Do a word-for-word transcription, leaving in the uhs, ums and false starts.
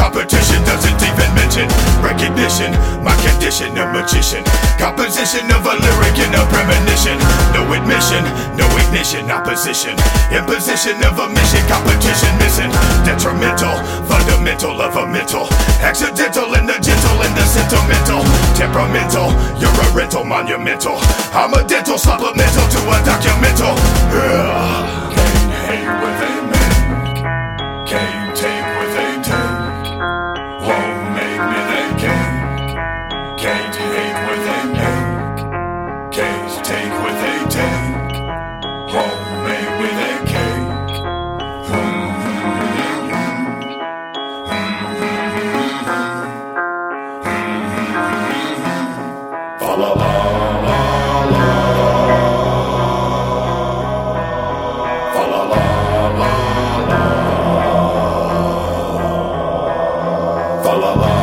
Competition doesn't even mention recognition. My condition, a magician. Composition of a lyric and a premonition. No admission, no ignition. Opposition, imposition of a mission. Competition missing. Detrimental, fundamental of a mental. Accidental in the gentle and the sentimental. Temperamental, you're a rental, monumental. I'm a dental, supplemental to a documental. Ugh. Can't hate with a make. Can't take with a take. Won't make me that cake. Can't hate with a make. Can't take with a take. Won't make me that cake. Fa la la la la. Fa la la la la. Fa la la.